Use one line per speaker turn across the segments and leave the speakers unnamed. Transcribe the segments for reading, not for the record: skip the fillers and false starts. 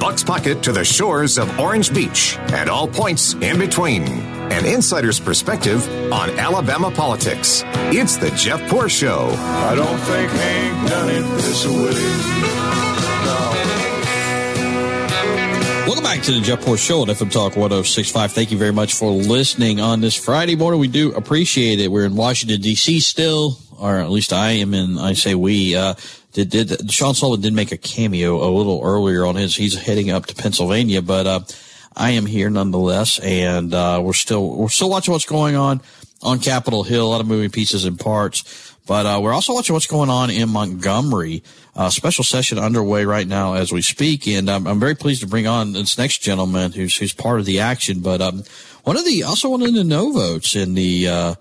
Buck's Pocket to the shores of Orange Beach and all points in between. An insider's perspective on Alabama politics. It's the Jeff Poor Show.
I don't think Hank done it this way.
Welcome back to the Jeff Poor Show at FM Talk 106.5. Thank you very much for listening on this Friday morning. We do appreciate it. We're in Washington, D.C. still, or at least I am in, I say we. Sean Sullivan did make a cameo a little earlier on he's heading up to Pennsylvania, but I am here nonetheless, and we're still watching what's going on Capitol Hill, a lot of moving pieces and parts. But we're also watching what's going on in Montgomery. Special session underway right now as we speak, and I'm very pleased to bring on this next gentleman who's part of the action. But one of the no votes in the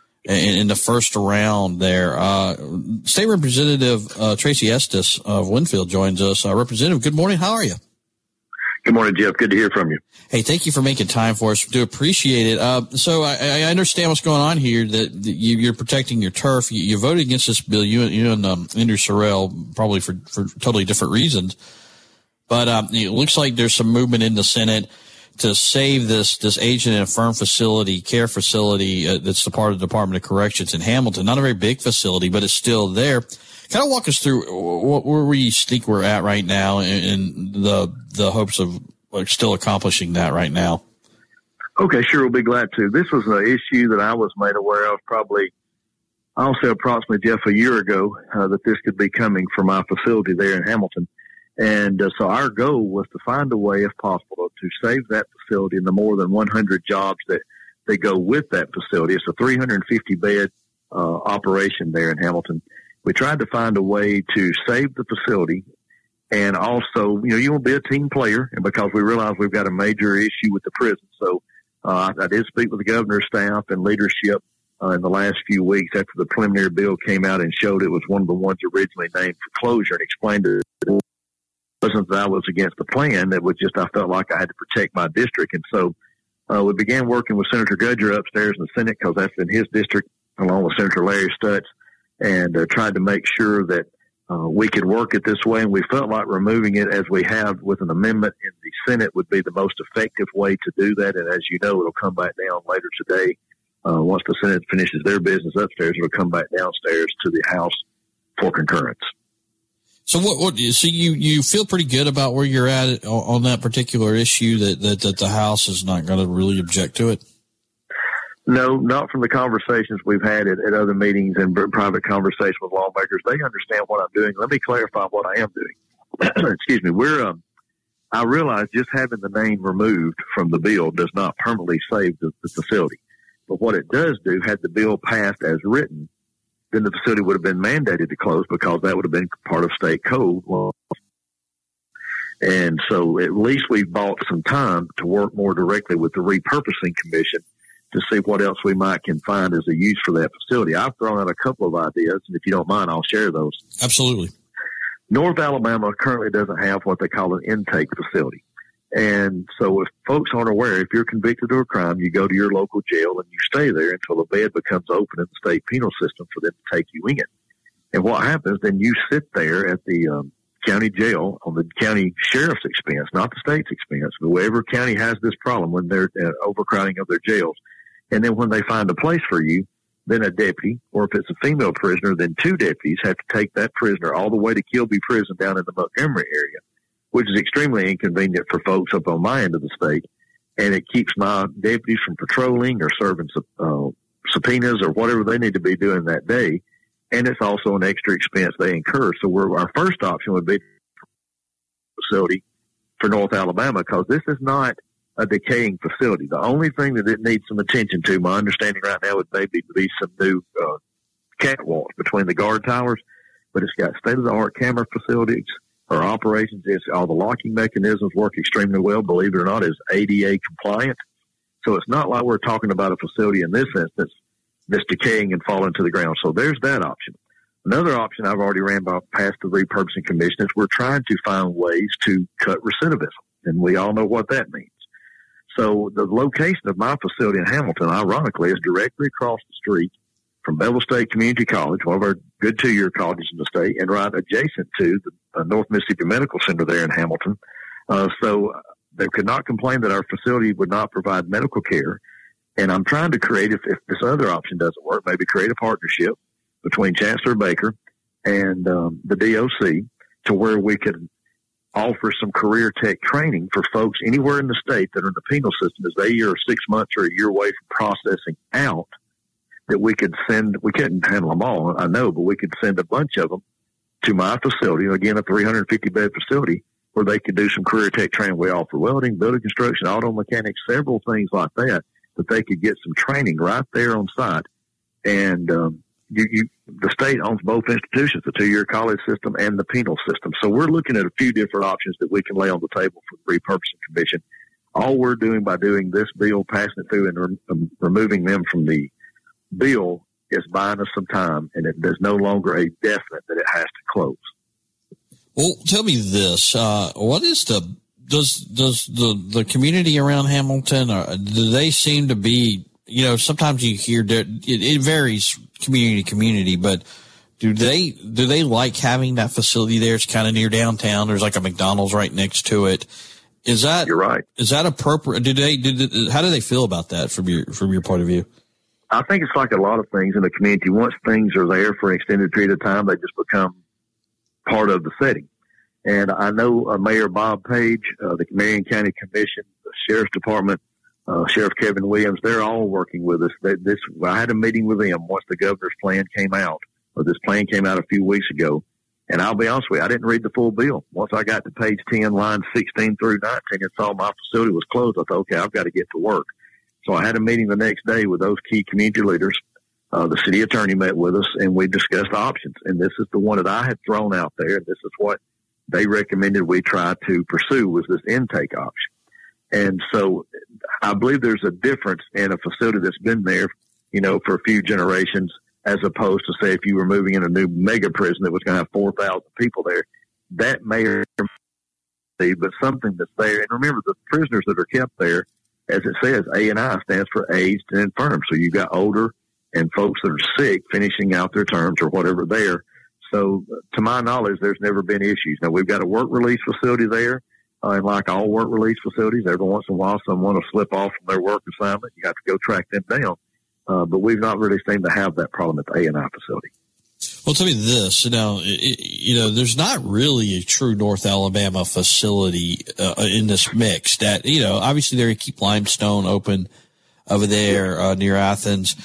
first round there. State Representative Tracy Estes of Winfield joins us. Representative, good morning. How are you?
Good morning, Jeff. Good to hear from you.
Hey, thank you for making time for us. We do appreciate it. So I understand what's going on here, that you're protecting your turf. You voted against this bill, you and Andrew Sorrell, probably for totally different reasons. But it looks like there's some movement in the Senate to save this aged and infirm care facility that's the part of the Department of Corrections in Hamilton. Not a very big facility, but it's still there. Kind of walk us through where we think we're at right now in the hopes of still accomplishing that right now.
Okay, sure. We'll be glad to. This was an issue that I was made aware of approximately, Jeff, a year ago, that this could be coming for my facility there in Hamilton. And so our goal was to find a way, if possible, to save that facility and the more than 100 jobs that go with that facility. It's a 350-bed operation there in Hamilton. We tried to find a way to save the facility, and also, you want to be a team player, and because we realize we've got a major issue with the prison. So I did speak with the governor's staff and leadership in the last few weeks after the preliminary bill came out and showed it was one of the ones originally named for closure, and explained it wasn't that I was against the plan. It was just I felt like I had to protect my district. And so we began working with Senator Gudger upstairs in the Senate, because that's in his district, along with Senator Larry Stutz, and tried to make sure that we could work it this way. And we felt like removing it as we have with an amendment in the Senate would be the most effective way to do that. And as you know, it'll come back down later today. Once the Senate finishes their business upstairs, it'll come back downstairs to the House for concurrence.
So so you feel pretty good about where you're at on that particular issue, that the House is not going to really object to it?
No, not from the conversations we've had at other meetings and private conversations with lawmakers. They understand what I'm doing. Let me clarify what I am doing. Excuse me. I realize just having the name removed from the bill does not permanently save the facility. But what it does do, had the bill passed as written, then the facility would have been mandated to close, because that would have been part of state code law. And so at least we've bought some time to work more directly with the Repurposing Commission to see what else we can find as a use for that facility. I've thrown out a couple of ideas, and if you don't mind, I'll share those.
Absolutely.
North Alabama currently doesn't have what they call an intake facility. And so if folks aren't aware, if you're convicted of a crime, you go to your local jail and you stay there until a bed becomes open in the state penal system for them to take you in. And what happens, then you sit there at the county jail on the county sheriff's expense, not the state's expense. Whoever county has this problem when they're overcrowding of their jails. And then when they find a place for you, then a deputy, or if it's a female prisoner, then two deputies have to take that prisoner all the way to Kilby Prison down in the Montgomery area, which is extremely inconvenient for folks up on my end of the state. And it keeps my deputies from patrolling or serving subpoenas or whatever they need to be doing that day. And it's also an extra expense they incur. So our first option would be facility for North Alabama, because this is not a decaying facility. The only thing that it needs some attention to, my understanding right now, would maybe be some new catwalks between the guard towers, but it's got state-of-the-art camera facilities or operations. All the locking mechanisms work extremely well, believe it or not, is ADA compliant. So it's not like we're talking about a facility in this instance that's decaying and falling to the ground. So there's that option. Another option I've already ran past the Repurposing Commission is we're trying to find ways to cut recidivism, and we all know what that means. So the location of my facility in Hamilton, ironically, is directly across the street from Bevel State Community College, one of our good two-year colleges in the state, and right adjacent to the North Mississippi Medical Center there in Hamilton. So they could not complain that our facility would not provide medical care. And I'm trying to create, if this other option doesn't work, maybe create a partnership between Chancellor Baker and the DOC to where we could offer some career tech training for folks anywhere in the state that are in the penal system as they are 6 months or a year away from processing out, that we could send. We couldn't handle them all, I know, but we could send a bunch of them to my facility, again, a 350-bed facility, where they could do some career tech training. We offer welding, building construction, auto mechanics, several things like that they could get some training right there on site. And the state owns both institutions, the 2-year college system and the penal system. So we're looking at a few different options that we can lay on the table for the repurposing commission. All we're doing by doing this bill, passing it through and removing them from the bill is buying us some time, and there's no longer a definite that it has to close.
Well, tell me this: what is does the community around Hamilton? Do they seem to be? Sometimes you hear that it varies community to community, but do they like having that facility there? It's kind of near downtown. There's like a McDonald's right next to it. You're right. Is that appropriate? How do they feel about that from your point of view?
I think it's like a lot of things in the community. Once things are there for an extended period of time, they just become part of the setting. And I know Mayor Bob Page, the Marion County Commission, the Sheriff's Department, Sheriff Kevin Williams, they're all working with us. I had a meeting with them once the governor's plan came out, or this plan came out a few weeks ago. And I'll be honest with you, I didn't read the full bill. Once I got to page 10, lines 16 through 19, and saw my facility was closed, I thought, okay, I've got to get to work. So I had a meeting the next day with those key community leaders. The city attorney met with us, and we discussed options. And this is the one that I had thrown out there. This is what they recommended we try to pursue, was this intake option. And so I believe there's a difference in a facility that's been there, for a few generations, as opposed to, say, if you were moving in a new mega prison that was going to have 4,000 people there. That may be, but something that's there. And remember, the prisoners that are kept there, as it says, A&I stands for aged and infirm. So you've got older and folks that are sick finishing out their terms or whatever there. So to my knowledge, there's never been issues. Now, we've got a work release facility there. And like all work release facilities, every once in a while, someone will slip off from their work assignment. You have to go track them down. But we've not really seemed to have that problem at the A&I facility.
Well, tell me this. Now, there's not really a true North Alabama facility in this mix. That, obviously they keep Limestone open over there near Athens,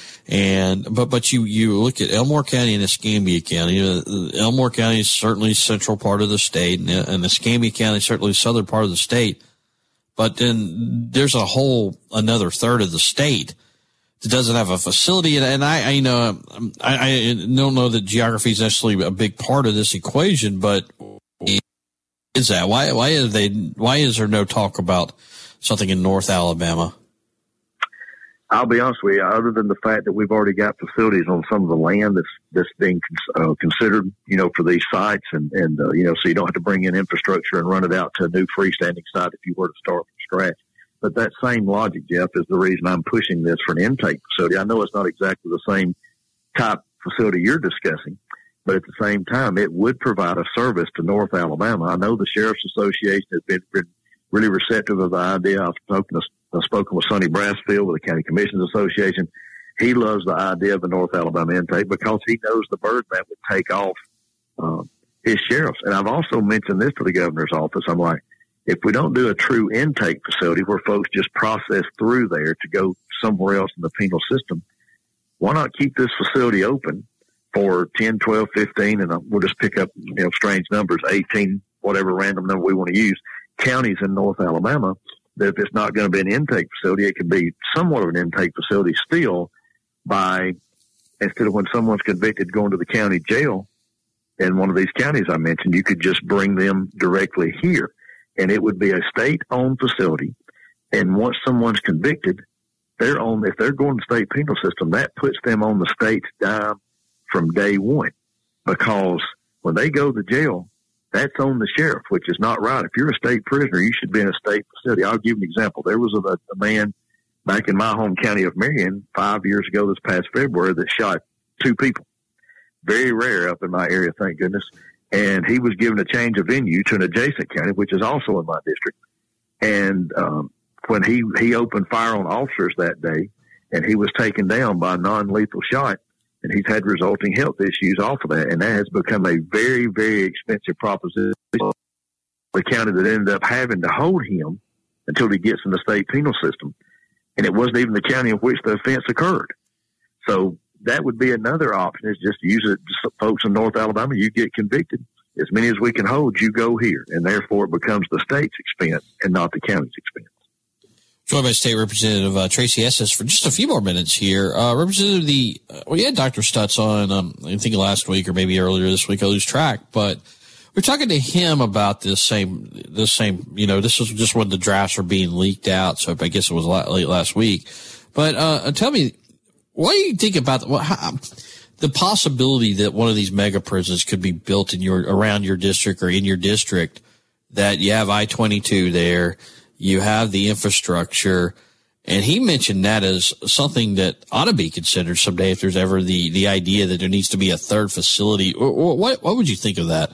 but you look at Elmore County and Escambia County. Elmore County is certainly central part of the state, and Escambia County is certainly southern part of the state. But then there's another third of the state that doesn't have a facility, and I don't know that geography is necessarily a big part of this equation, but is that why is there no talk about something in North Alabama?
I'll be honest with you, other than the fact that we've already got facilities on some of the land that's being considered, for these sites, and so you don't have to bring in infrastructure and run it out to a new freestanding site if you were to start from scratch. But that same logic, Jeff, is the reason I'm pushing this for an intake facility. I know it's not exactly the same type facility you're discussing, but at the same time, it would provide a service to North Alabama. I know the Sheriff's Association has been really receptive of the idea. I've spoken with Sonny Brassfield with the County Commissioners Association. He loves the idea of the North Alabama intake because he knows the burden that would take off his sheriffs. And I've also mentioned this to the governor's office. I'm like, if we don't do a true intake facility where folks just process through there to go somewhere else in the penal system, why not keep this facility open for 10, 12, 15, and we'll just pick up, strange numbers, 18, whatever random number we want to use, counties in North Alabama, that if it's not going to be an intake facility, it could be somewhat of an intake facility still by, instead of when someone's convicted going to the county jail in one of these counties I mentioned, you could just bring them directly here. And it would be a state-owned facility. And once someone's convicted, if they're going to the state penal system, that puts them on the state's dime from day one. Because when they go to jail, that's on the sheriff, which is not right. If you're a state prisoner, you should be in a state facility. I'll give you an example. There was a man back in my home county of Marion 5 years ago this past February that shot 2 people. Very rare up in my area, thank goodness. and he was given a change of venue to an adjacent county, which is also in my district. And when he opened fire on officers that day, and he was taken down by a non-lethal shot, and he's had resulting health issues off of that. And that has become a very, very expensive proposition. The county that ended up having to hold him until he gets in the state penal system. And it wasn't even the county in which the offense occurred. So that would be another option, is just use it. Just folks in North Alabama, you get convicted. As many as we can hold, you go here. And therefore it becomes the state's expense and not the county's expense.
Joined by State Representative Tracy Estes for just a few more minutes here. Representative, you had Dr. Stutz on, I think last week or maybe earlier this week. I lose track, but we're talking to him about this same, this was just when the drafts were being leaked out. So I guess it was late last week. But tell me, what do you think about the possibility that one of these mega prisons could be built around your district or in your district, that you have I-22 there, you have the infrastructure, and he mentioned that as something that ought to be considered someday if there's ever the idea that there needs to be a third facility. What would you think of that?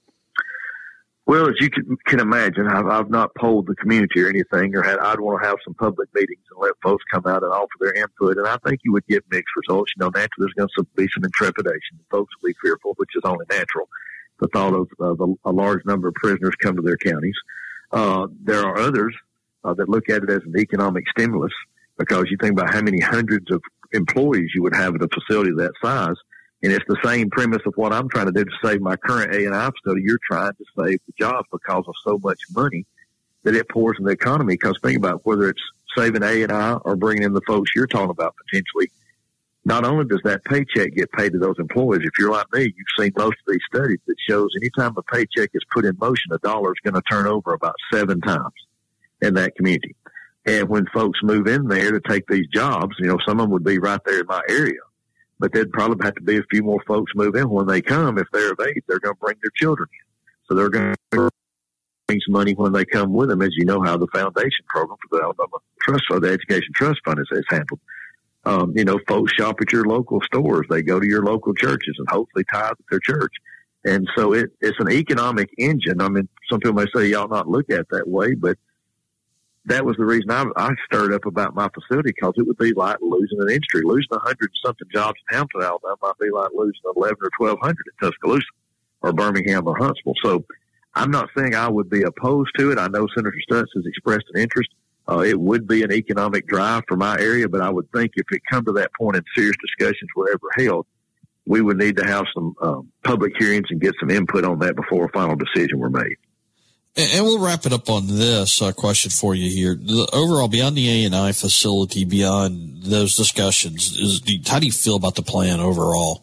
Well, as you can imagine, I've not polled the community or anything, I'd want to have some public meetings and let folks come out and offer their input. And I think you would get mixed results. Naturally, there's going to be some intrepidation. Folks will be fearful, which is only natural. The thought of a large number of prisoners come to their counties. There are others that look at it as an economic stimulus, because you think about how many hundreds of employees you would have at a facility that size. And it's the same premise of what I'm trying to do to save my current A&I facility. You're trying to save the jobs because of so much money that it pours in the economy. Because think about whether it's saving A&I or bringing in the folks you're talking about potentially. Not only does that paycheck get paid to those employees, if you're like me, you've seen most of these studies that shows anytime a paycheck is put in motion, a dollar is going to turn over about 7 times in that community. And when folks move in there to take these jobs, some of them would be right there in my area. But there'd probably have to be a few more folks move in. When they come, if they're of age, they're going to bring their children in. So they're going to bring some money when they come with them, as you know how the foundation program for the Alabama Trust Fund, the Education Trust Fund is handled. Folks shop at your local stores. They go to your local churches and hopefully tithe at their church. And so it's an economic engine. I mean, some people may say you ought not look at it that way, but that was the reason I stirred up about my facility, because it would be like losing an industry. Losing 100-something jobs in Hamilton, Alabama might be like losing 11 or 1,200 in Tuscaloosa or Birmingham or Huntsville. So I'm not saying I would be opposed to it. I know Senator Stutz has expressed an interest. It would be an economic drive for my area, but I would think if it come to that point and serious discussions were ever held, we would need to have some public hearings and get some input on that before a final decision were made.
And we'll wrap it up on this question for you here. Overall, beyond the A&I facility, beyond those discussions, how do you feel about the plan overall?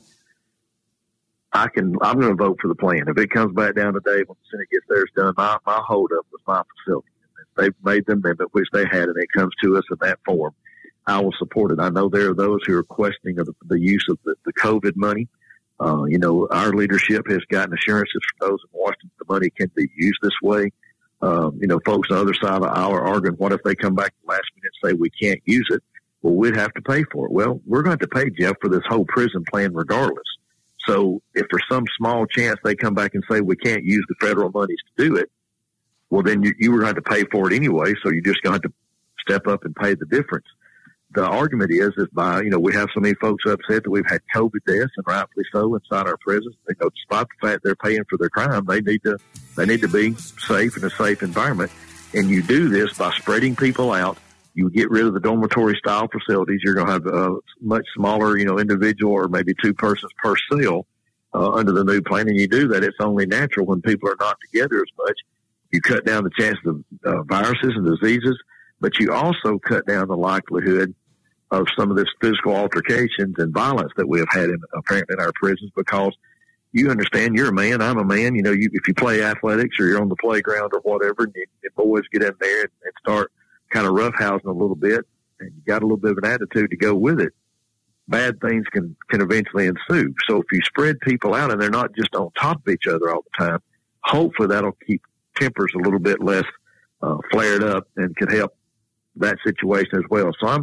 I'm going to vote for the plan. If it comes back down today when the Senate gets theirs done, my holdup was my facility. If they've made the amendment, which they had, and it comes to us in that form, I will support it. I know there are those who are questioning the use of the COVID money. Our leadership has gotten assurances from those in Washington the money can be used this way. Folks on the other side of the aisle are arguing, what if they come back the last minute and say we can't use it? Well, we'd have to pay for it. Well, we're going to pay, Jeff, for this whole prison plan regardless. So if for some small chance they come back and say we can't use the federal monies to do it, well, then you were going to pay for it anyway, so you're just going to step up and pay the difference. The argument is by, we have so many folks upset that we've had COVID deaths, and rightfully so, inside our prisons. Despite the fact they're paying for their crime, they need to be safe in a safe environment. And you do this by spreading people out. You get rid of the dormitory style facilities. You're going to have a much smaller, individual or maybe 2 persons per cell under the new plan. And you do that, it's only natural when people are not together as much. You cut down the chances of viruses and diseases, but you also cut down the likelihood of some of this physical altercations and violence that we have had apparently in our prisons, because you understand you're a man, I'm a man. If you play athletics or you're on the playground or whatever, and boys get in there and start kind of roughhousing a little bit, and you got a little bit of an attitude to go with it, bad things can eventually ensue. So if you spread people out and they're not just on top of each other all the time, hopefully that'll keep tempers a little bit less flared up and can help that situation as well. So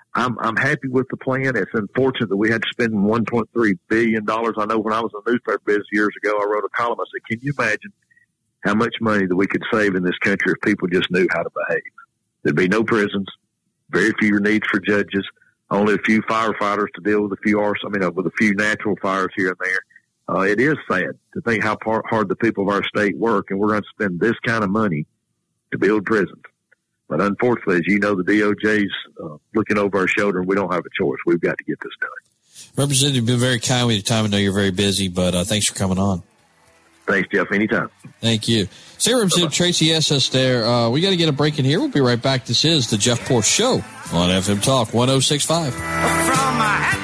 I'm happy with the plan. It's unfortunate that we had to spend $1.3 billion. I know when I was in the newspaper business years ago, I wrote a column. I said, can you imagine how much money that we could save in this country if people just knew how to behave? There'd be no prisons, very few needs for judges, only a few firefighters to deal with a few with a few natural fires here and there. It is sad to think how hard the people of our state work, and we're going to spend this kind of money to build prisons. But unfortunately, as you know, the DOJ's looking over our shoulder, and we don't have a choice. We've got to get this done.
Representative, you've been very kind with your time. I know you're very busy, but thanks for coming on.
Thanks, Jeff. Anytime.
Thank you. Say, Representative Tracy Estes there. We got to get a break in here. We'll be right back. This is the Jeff Porsche Show on FM Talk 106.5.